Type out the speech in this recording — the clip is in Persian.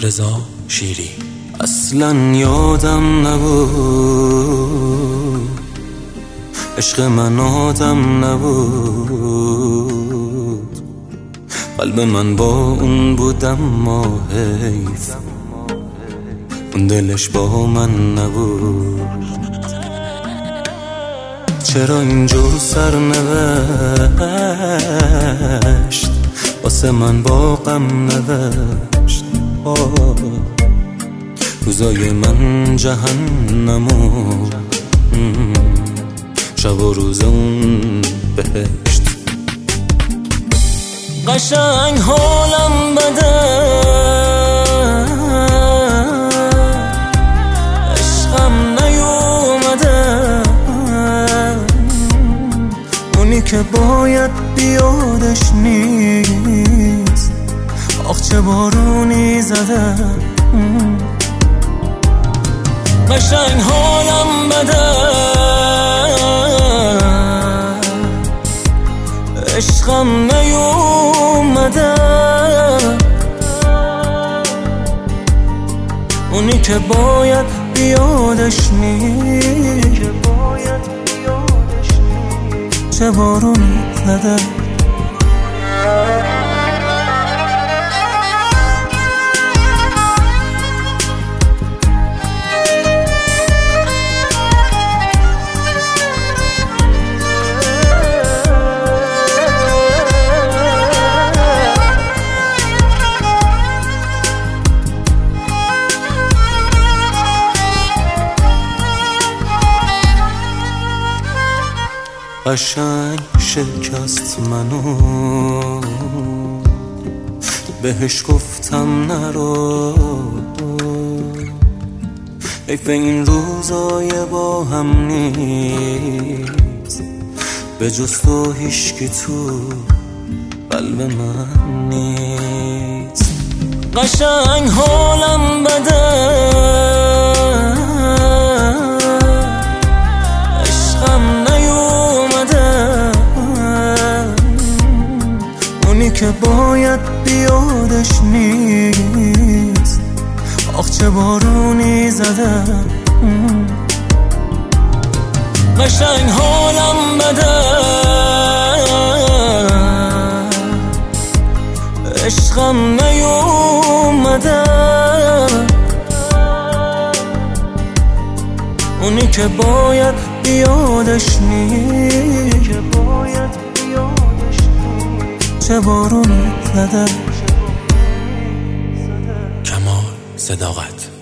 رضا شیری. اصلا یادم نبود عشق من آدم نبود، قلب من با اون بود اما حیف اون دلش با من نبود. چرا اینجور سرنوشت واسه من با غم نوشت؟ روزای من جهنمو شب و روز اون بهشت. قشنگ حالم بده عشقم نیومده، اونی که باید بیادش نیست، آخ چه بارونی زده. قشنگ حالم بده عشقم نیومده، اونی که باید بیادش نیست، چه بارونی زده. قشنگ شکست منو، بهش گفتم نرو، حیف این روزای با هم نیست، به جز تو هیچکی تو قلب من نیست. قشنگ حالم بده که باید بیادش نیست، آخ چه بارونی زده. قشنگ حالم بده عشقم نیومده، اونی که باید بیادش نیست، چه بارونی زده. کمال صداقت.